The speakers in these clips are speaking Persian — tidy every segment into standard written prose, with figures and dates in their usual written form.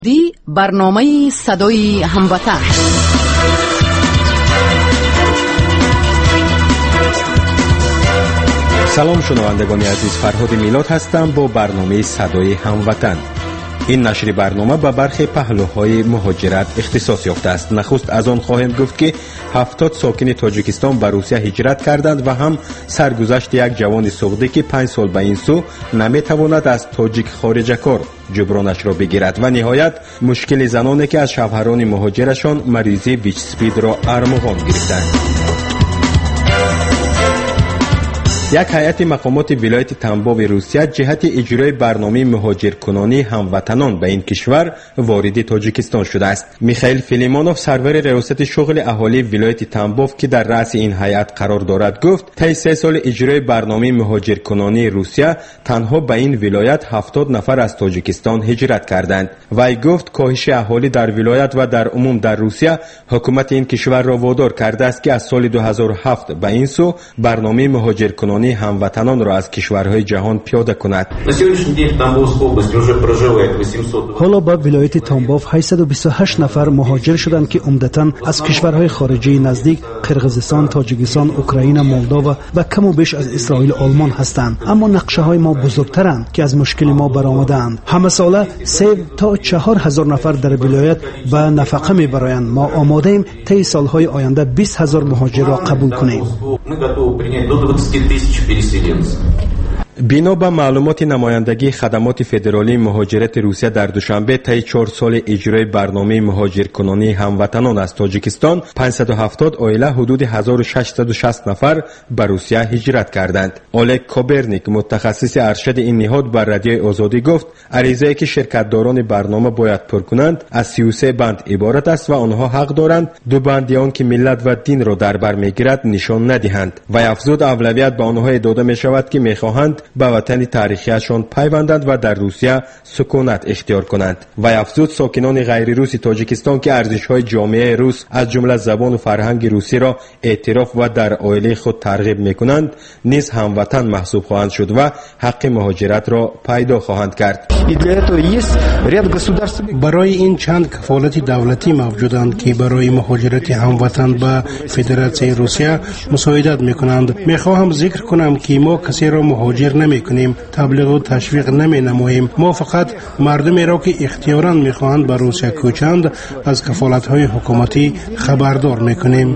دی برنامه صدای هموطن. سلام شنوندگان عزیز، فرهاد میلاد هستم با برنامه صدای هموطن. این نشر برنامه به برخی پهلوهای مهاجرت اختصاص یافته است. نخست از آن خواهیم گفت که 70 ساکن تاجیکستان به روسیه هجرت کردند و هم سرگذشت یک جوان سوخته که 5 سال به این سو نمیتواند از تاجیک خارج کار جبرانش را بگیرد و نهایت مشکل زنانی که از شوهران مهاجرشان مریضی ویچ سپید را ارمغان گرفتند. یک هیئت مقامات ولایت تنباو روسیه جهت اجرای برنامه مهاجرکنانی هموطنان به این کشور وارد تاجیکستان شده است. میخائیل فیلیمونوف سرور ریاست شغل اهالی ولایت تنباو که در رأس این هیئت قرار دارد گفت طی 3 سال اجرای برنامه مهاجرکنانی روسیه تنها به این ولایت 70 نفر از تاجیکستان هجرت کردند. وی گفت کاهش اهالی در ولایت و در عموم در روسیه حکومت این کشور را وادار کرده است که از سال 2007 به این سو برنامه مهاجرکنانی هموطنان را از کشورهای جهان پیاده کند. حالا به ولایت تنباو 828 نفر مهاجر شدند که عمدتاً از کشورهای خارجی نزدیک قرقیزستان، تاجیکستان، اوکراین، مولداوا و کم و بیش از اسرائیل آلمان هستند. اما نقشه های ما بزرگترند که از مشکل ما برآمدند. همه ساله 3 تا 4000 نفر در ولایت به نفقه میبرند. ما آماده ایم طی سالهای آینده 20000 مهاجر را قبول کنیم. بنا به معلومات نمایندگی خدمات فدرالی مهاجرت روسیه در دوشنبه طی 4 سال اجرای برنامه مهاجرکنانی هموطنان از تاجیکستان 570 عائله حدود 1660 نفر به روسیه هجرت کردند. اولگ کوبرنیک متخصص ارشد این نهاد بر رادیوی آزادی گفت عریضه‌ای که شرکت‌داران برنامه باید پر کنند از 33 بند عبارت است و آنها حق دارند 2 بند آن که ملت و دین را در بر میگیرد نشان ندهند. و افزود اولویت به آنها داده می شود که می‌خواهند به وطن تاریخیشان پیوندند و در روسیه سکونت اختیار کنند. و افزود ساکنان غیر روسی تاجیکستان که ارزش‌های جامعه روس از جمله زبان و فرهنگ روسی را اعتراف و در عائله خود ترغیب می‌کنند نیز هموطن محسوب خواهند شد و حق مهاجرت را پیدا خواهند کرد. برای این چند کفالت دولتی موجودند که برای مهاجرت هموطن به فدراسیون روسیه مساعدت می‌کنند. می‌خواهم ذکر کنم که ما کسی را مهاجر نمی‌کنیم، تبلیغ و تشویق نمی‌نماییم. ما فقط مردمی را که اختیاراً می‌خواهند به روسیه کوچند از کفالت‌های حکومتی خبردار می‌کنیم.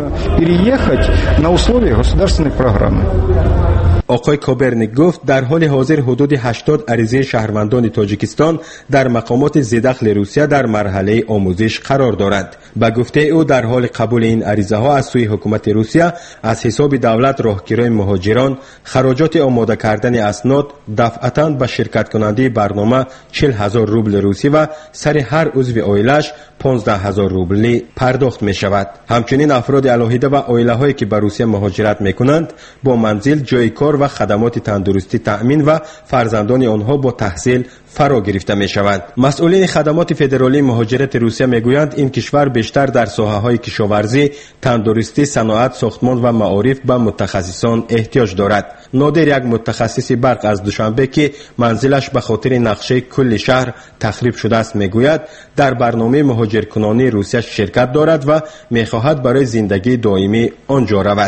آقای کوبرنیک گفت در حال حاضر حدود 80 عریضه شهروندان تاجیکستان در مقامات ذی‌دخل روسیه در مرحله آموزش قرار دارند. به گفته او در حال قبول این عریضه ها از سوی حکومت روسیه از حساب دولت راهگیری مهاجران خراجات آماده کردن اسناد دفعتاً به شرکت کننده برنامه 40000 روبل روسی و سر هر عضو عائله‌اش 15000 روبل پرداخت می شود. همچنین افراد علاهیده و عائله هایی که به روسیه مهاجرت می کنند با منزل، جای کار و خدمات تندرستی تأمین و فرزندان آنها با تحصیل فرا گرفته می شوند. مسئولین خدمات فدرالی مهاجرت روسیه می گویند این کشور بیشتر در ساحه های کشاورزی، تندرستی، صنعت، ساختمان و معارف به متخصصان احتیاج دارد. نادر یک متخصص برق از دوشنبه که منزلش به خاطر نقشه کل شهر تخریب شده است می گوید در برنامه مهاجرکنانی روسیه شرکت دارد و می خواهد برای زندگی دائمی آنجا رود.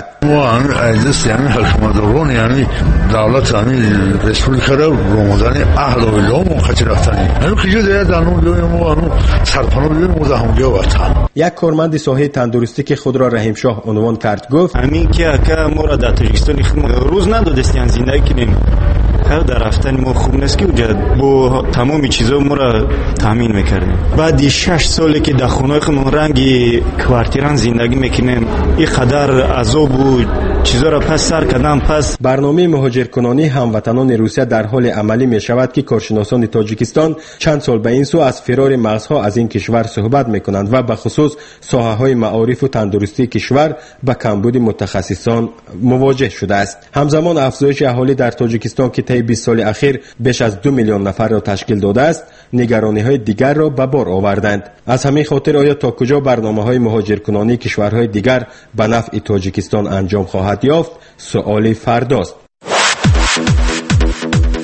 دولت رسپولیکا را رمضان اهل و ولو خاطراتانی همین که جدا دانو بیویم سرپناه بیویم مزاحمجو وطن. یک کارمند ساحه تندرستی که خود را رحیم شاه عنوان کرد گفت همین که ما را در تاجیکستان روز ندادستین زندگی کنیم. هر در رفتن ما خوب نیست که با تمام چیزا ما را تامین میکردیم. بعد 6 سالی که در خونه خودمون رنگی کوارتیران زندگی میکنیم این قدر عذاب و چیزا را پس سر کردن. پس برنامه مهاجرکنانی هموطنان روسیه در حال عملی می شود که کارشناسان تاجیکستان چند سال به این سو از فرار مغزها از این کشور صحبت می کنند و به خصوص ساحه های معارف و تندرستی کشور با کمبود متخصصان مواجه شده است. همزمان افزایش اهالی در تاجیکستان که طی 20 سال اخیر بیش از 2 میلیون نفر را تشکیل داده است نگرانی های دیگر را به بار آوردند. از همین خاطر آیا تا کجا برنامه های مهاجرکنانی کشورهای دیگر به نفع تاجیکستان انجام خواهد یافت سؤال فرداست.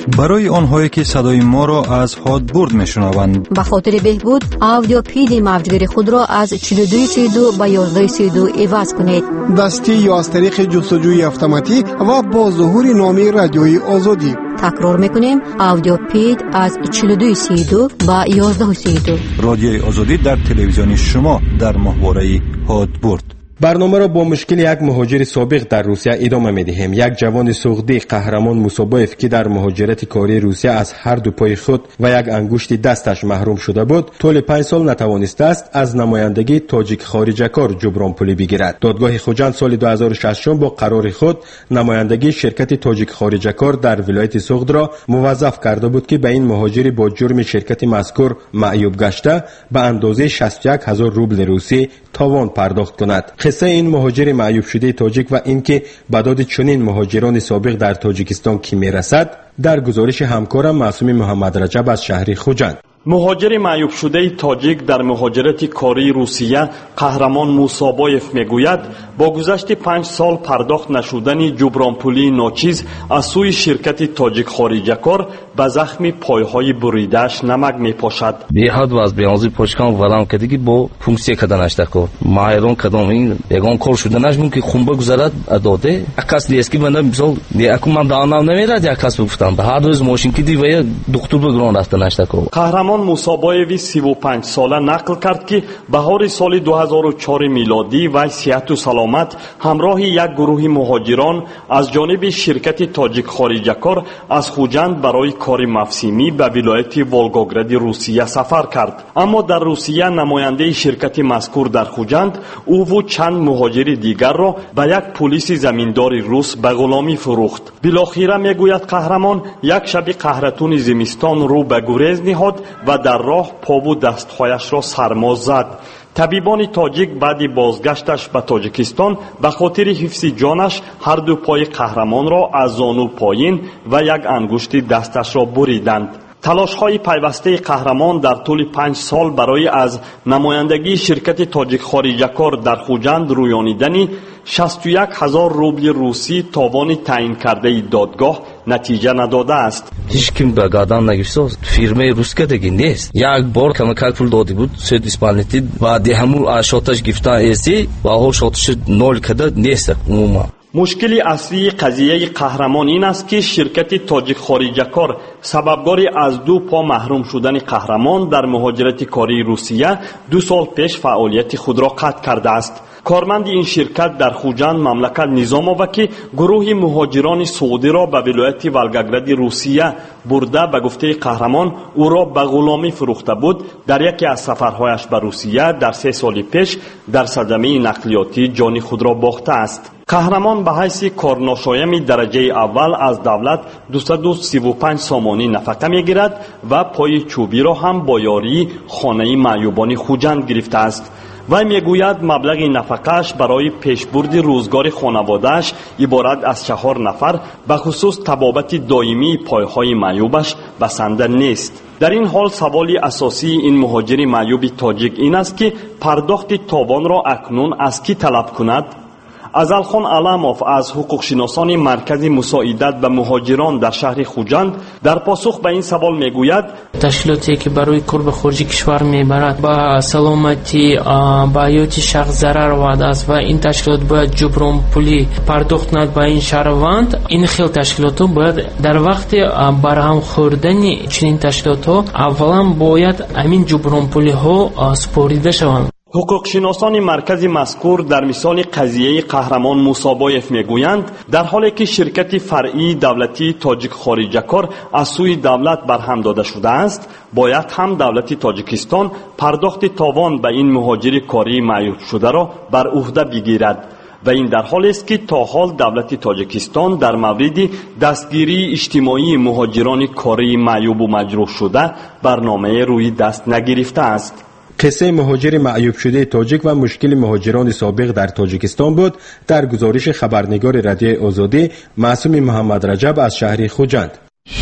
برای آنهایی که صدای ما را از هادبورد میشنوند، به خاطر بهبود آدیو پید موجگیر خود را از 4232 به 1132 عوض کنید. دستی یا از طریق جستجوی اتوماتیک و با ظهور نام رادیوی آزادی. تکرار میکنیم، آدیو پید از 4232 به 1132. رادیوی آزادی در تلویزیون شما در ماهواره هادبورد. برنامه را با مشکل یک مهاجر سابق در روسیه ادامه می‌دهیم. یک جوان سوخته قهرمان موسابایف که در مهاجرت کاری روسیه از هر دو پای خود و یک انگشت دستش محروم شده بود، طول 5 سال نتوانسته است از نمایندگی تاجیک خارجه کار جبران پولی بگیرد. دادگاه خوجند سال 2006 با قرار خود نمایندگی شرکت تاجیک خارجه کار در ولایت سوخت را موظف کرده بود که به این مهاجر با جرم شرکت مذکور معیوب گشته به اندازه 61000 روبل روسی تاوان پرداخت کند. قصه این مهاجر معیوب شده تاجیک و اینکه بداد چنین مهاجران سابق در تاجیکستان کی میرسد در گزارش همکارم معصوم محمد رجب از شهر خوجند. مهاجر معیوب شده تاجیک در مهاجرت کاری روسیه قهرمان موسابایف میگوید با گذشت 5 سال پرداخت نشدن جبران پولی ناچیز از سوی شرکت تاجیک خارجه کار به زخم پایهای بریده‌اش نمک میپاشد. بیحد و از بیانزی پاشکان ورام کردگی با فونکسیه کدنش دکار مایرون کدام این یگان کار شدنش ممکن خونبه گذارد داده اکاس دیسکی بنده مثال دیاکو من دانم نمیرد اکاس بگفتم به هر روز ماشین کدی و دکتر بگران رفتنش دکار. قهرمان موسابایوی 35 ساله نقل کرد که بهار سال 2004 میلادی و صحت و سلامت همراه یک گروه مهاجران از جانب شرکت تاجیک خارجه کار از خوجند برای کار موسمی به ولایت ولگوگراد روسیه سفر کرد. اما در روسیه نماینده شرکت مذکور در خوجند او و چند مهاجر دیگر را به یک پلیس زمیندار روس به غلامی فروخت. بالاخره میگوید قهرمان یک شب قهرتون زمستان رو به گریز نهاد و در راه پا و دستهایش را سرما زد. طبیبان تاجیک بعد بازگشتش به تاجیکستان به خاطر حفظ جانش هر دو پای قهرمان را از زانو پایین و یک انگشت دستش را بریدند. تلاش‌های پیوسته قهرمان در طول 5 سال برای از نمایندگی شرکت تاجیک خارجه کار در خوجند رویانیدن 61000 روبل روسی تاوان تعیین کرده دادگاه نتیجه نداده است. هیچ کیم به گردن نگرفته فیرمه روسکه دیگه نیست. یک بار کمکل پول داده بود سید اسپانیتی و دهمو اشاتش گفتن ایسی و هر شاتش نول کده نیست عموما. مشکل اصلی قضیه قهرمان این است که شرکت تاجیک خارجه کار سببگار از 2 پا محروم شدن قهرمان در مهاجرت کاری روسیه 2 سال پیش فعالیت خود را قطع کرده است. کارمند این شرکت در خوجند مملکت نظام آورد که گروه مهاجران سعودی را به ولایت ولگوگراد روسیه برده به گفته قهرمان او را به غلامی فروخته بود. در یکی از سفرهایش به روسیه در 3 سال پیش در صدمه نقلیاتی جان خود را باخته است. قهرمان به حیث کارناشایم درجه اول از دولت 235 سامانی نفقه میگیرد و پای چوبی را هم با یاری خانه معیوبان خوجند گرفته است. وی میگوید مبلغ نفقه‌اش برای پیشبرد روزگار خانواده‌اش عبارت از 4 نفر به خصوص طبابت دائمی پایهای معیوبش بسنده نیست. در این حال سوال اساسی این مهاجر معیوب تاجیک این است که پرداخت تاوان را اکنون از کی طلب کند؟ ازلخان علموف از حقوق شناسان مرکز مساعدت به مهاجران در شهر خوجند در پاسخ به این سوال میگوید تشکیلاتی که برای کار به خارج کشور میبرد با سلامتی با حیات شخص ضرر وارد است و این تشکیلات باید جبران پولی پرداخت کنند به این شهروند. این خیلی تشکیلات ها باید در وقت برهم خوردن چنین تشکیلات ها اولا باید همین جبران پولی ها سپاریده شوند. حقوق شناسان مرکز مذکور در مثال قضیه قهرمان موسابایف میگویند در حالی که شرکت فرعی دولتی تاجیک خارجه کار از سوی دولت برهم داده شده است، باید هم دولت تاجیکستان پرداخت تاوان به این مهاجر کاری معیوب شده را بر عهده بگیرد و این در حالی است که تا حال دولت تاجیکستان در مورد دستگیری اجتماعی مهاجران کاری معیوب و مجروح شده برنامه روی دست نگرفته است. قصه مهاجر معیوب شده تاجیک و مشکل مهاجران سابق در تاجیکستان بود در گزارش خبرنگار رادیو آزادی معصوم محمد رجب از شهر خوجند.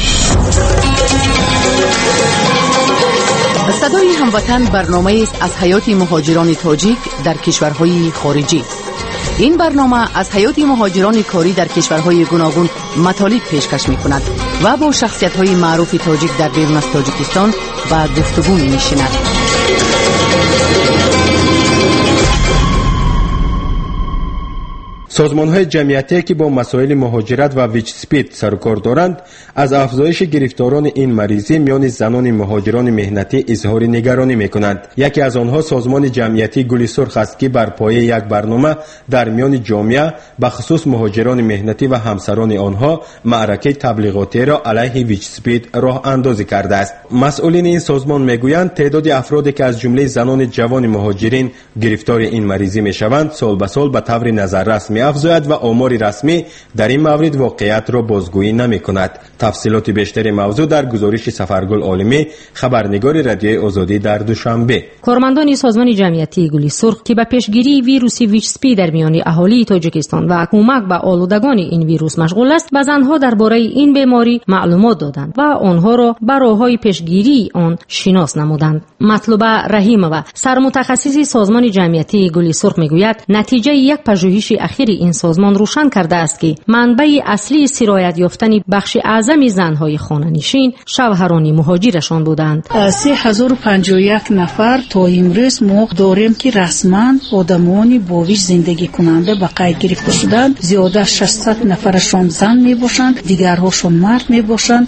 صدای هموطن برنامه است از حیات مهاجران تاجیک در کشورهای خارجی. این برنامه از حیات مهاجران کاری در کشورهای گوناگون مطالب پیشکش می کند. و با شخصیت‌های معروف تاجیک در بیرون از تاجیکستان و گفتگو می‌نشیند. سازمان‌های جمعیتی که با مسائل مهاجرت و ویچ سپید سر و کار دارند از افزایش گرفتاران این مریضی میان زنان مهاجران مهنتی اظهار نگرانی می‌کنند. یکی از آنها سازمان جمعیتی گل سرخ است که بر پایه یک برنامه در میان جامعه به خصوص مهاجران مهنتی و همسران آنها معرکه تبلیغاتی را علیه ویچ سپید راه اندازی کرده است. مسئولین این سازمان میگویند تعداد افرادی که از جمله زنان جوان مهاجرین گرفتار این مریضی میشوند سال به سال به طور نظررس افزاید و آمار رسمی در این مورد واقعیت را بازگویی نمی کند. تفصیلات بیشتر موضوع در گزارش سفرگل عالمی خبرنگار رادیوی آزادی در دوشنبه. کارمندان سازمان جمعیتی گل سرخ که به پیشگیری ویروس ویچ سپید در میان اهالی تاجیکستان و کمک به آلودگان این ویروس مشغول است به زنها درباره این بیماری معلومات دادند و آنها را به راه‌های پیشگیری آن شناس نمودند. مطلوبه رحیمова سرمتخصص سازمان جمعیتی گل سرخ میگوید نتیجه یک پژوهش اخیر این سازمان روشن کرده است که منبع اصلی سرایت یافتن بخش اعظم زنهای خانه‌نشین شوهران مهاجرشان بودند. 3051 نفر تا امروز ما داریم که رسما آدمانی با ویژ زندگی کننده به قید گرفته شدند. زیاده 600 نفرشان زن می باشند، دیگرهاشون مرد می باشند.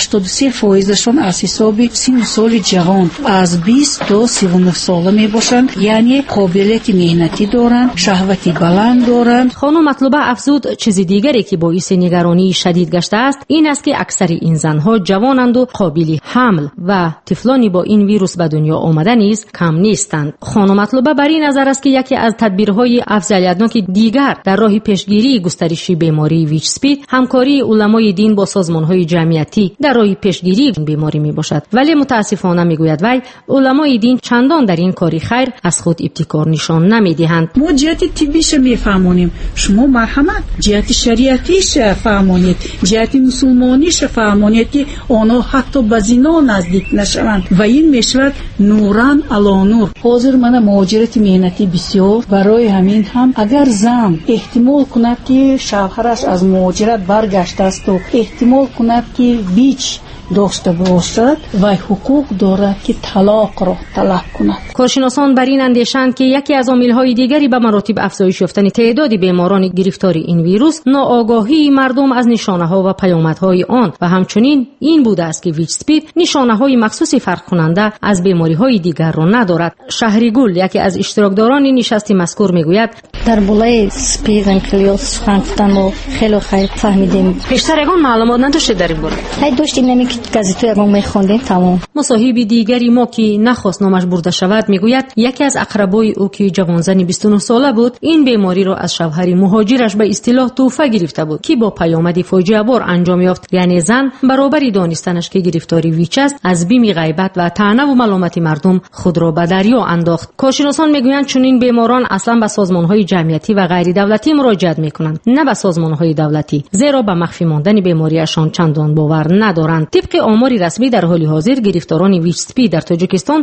83% از حساب سن سال جوان از 20 تا 39 ساله می باشند، یعنی قابلیت مهنتی دارند، شهوتی بلند دارند. خانم مطلوبه افزود چیز دیگری که باعث نگرانی شدید گشته است این است که اکثر این زنها جوانند و قابل حمل و طفلانی با این ویروس به دنیا آمده نیز کم نیستند. خانم مطلوبه بر این نظر است که یکی از تدبیرهای افضلیتناک دیگر در راه پیشگیری گسترش بیماری ویچ سپید همکاری علمای دین با سازمانهای جمعیتی در راه پیشگیری این بیماری می باشد. ولی متاسفانه میگوید وی علمای دین چندان در این کاری خیر از خود ابتکار نشان نمیدهند. ما جهت طبیش میفهمونیم، شما مرحمت جهت شریعتیش فهمونید، جهت مسلمانیش فهمونید که آنها حتی به زنا نزدیک نشوند و این میشود نوران علی نور. حاضر من مهاجرت مهنتی بسیار برای همین هم اگر زن احتمال کند که شوهرش از مهاجرت برگشته است و احتمال کند که بیچ داشته باشد و حقوق دارد که طلاق را طلب کند. کارشناسان بر این اندیشند که یکی از عامل‌های دیگری به مراتب افزایش یافتن تعداد بیماران گرفتار این ویروس ناآگاهی مردم از نشانه‌ها و پیامدهای آن و همچنین این بوده است که ویچ سپید نشانه‌های مخصوصی فرق کننده از بیماری‌های دیگر را ندارد. شهریگل یکی از اشتراکداران نشست مذکور میگوید در بالای سپید انکلیوس خانفتن و خیلی فهمیدیم. بیشتر یگان معلومات نداشته در این باره. داشتیم نمی گازیتو یگان میخوندیم تمام. مصاحب دیگری ما که نخواست نامش برده شود میگوید یکی از اقربای او که جوانزنی 29 ساله بود این بیماری را از شوهر مهاجرش به اصطلاح توفه گرفته بود که با پیامد فاجعه بار انجام یافت. یعنی زن برابر دانستنش که گرفتاری ویچ است از بیم غیبت و طعنه و ملامت مردم خود را به دریا انداخت. کارشناسان میگویند چون این بیماران اصلا به سازمان‌های جمعیتی و غیر دولتی مراجعت میکنند نه به سازمان‌های دولتی، زیرا به مخفی ماندن بیماریشان چندان باور ندارند. طبق آمار رسمی در حال حاضر گرفتاران ویچ سپید در تاجیکستان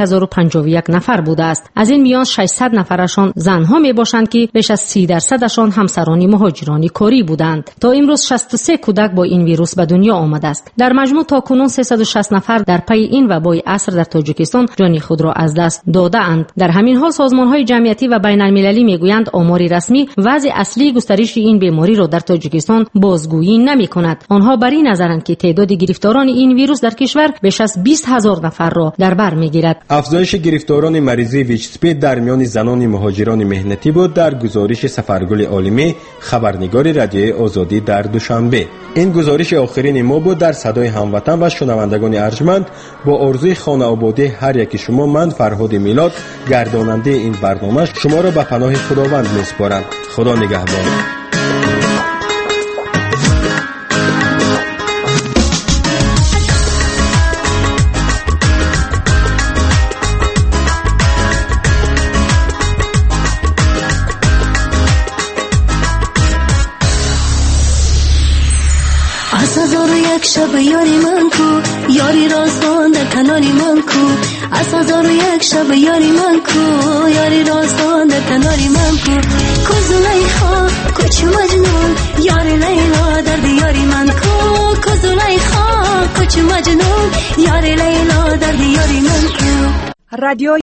3051 نفر بوده است. از این میان 600 نفرشان زنها می باشند که بیش از 30% همسران مهاجران کاری بودند. تا امروز 63 کودک با این ویروس به دنیا آمده است. در مجموع تاکنون 360 نفر در پی این وبای عصر در تاجیکستان جان خود را از دست داده‌اند. در همین حال سازمان‌های جمعیتی و بین‌المللی میگویند آمار رسمی وضع اصلی گسترش این بیماری را در تاجیکستان بازگویی نمی‌کند. آنها بر این نظرند که تعداد گرفتاران این ویروس در کشور بیش از 20,000 نفر را در بر میگیرد. افزایش گرفتاران مریضی ویچ سپید در میان زنان مهاجران مهنتی بود در گزارش سفرگل عالمی خبرنگار رادیوی آزادی در دوشنبه. این گزارش آخرین ما بود. در صدای هموطن و شنوندگان ارجمند با آرزوی خانه آبادی هر یک شما من فرهاد میلاد گرداننده این برنامه شما را به پناه خداوند میسپارم. خدا نگهدار. شب یاری من کو یاری راستان در کناری من کو از 1001 شب یاری من کو یاری راستان در کناری من کو کوزلیخا کوچ مجنون یاری لیلا در دیاری من کو کوزلیخا زلیخا کچ مجنون یار لیلا در دیاری من کو. رادیو